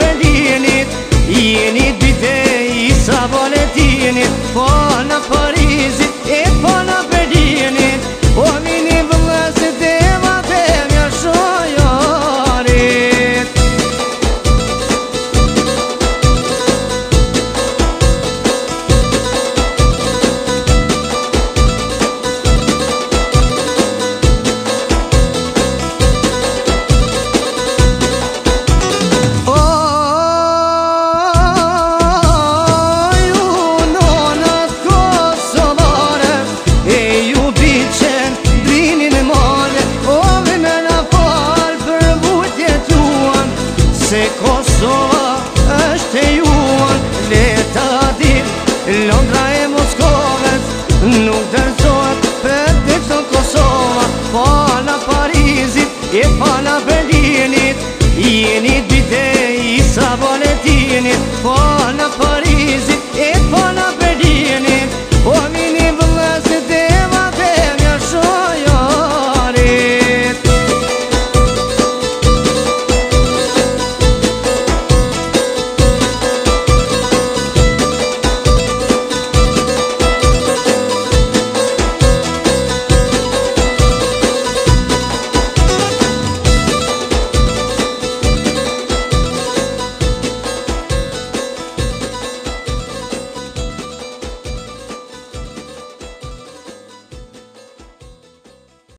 Berlinit, jeni dyte i sa Valentinit, pana Parizit e pana Berlinit, o vini vëllezit e vate mja shojarit. Se Kosova është e juan, leta din Londra e Moskovet, nuk dërzohet për të këtë Kosova. Pana Parizit e pana Berlinit, jeni dyte i sa Valentinit.